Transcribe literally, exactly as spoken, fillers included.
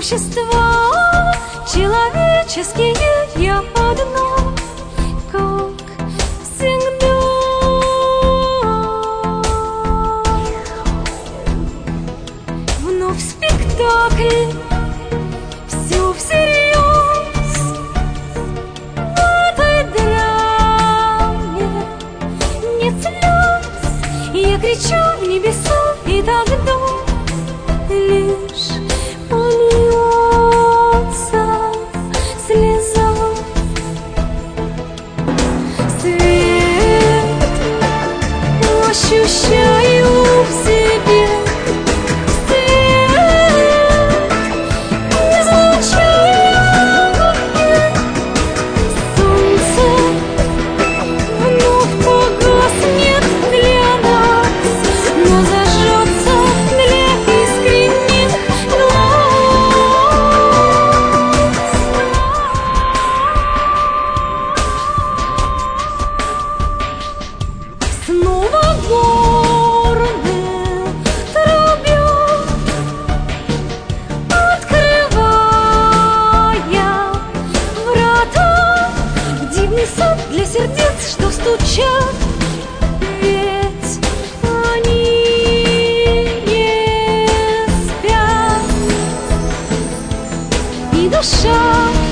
существа человеческие я одна, как всегда. Вновь спектакль, все всерьез. В этой драме нет слез. Я кричу в небеса, и тогда лишь польется слеза. Свет ощущаю в себе, свет излучаю в огне. Солнце вновь погаснет для нас, но зажжется для искренних глаз. Снова горны трубят, открывая врата в дивный сад для сердец, что стучат. Ведь они не спят, и душа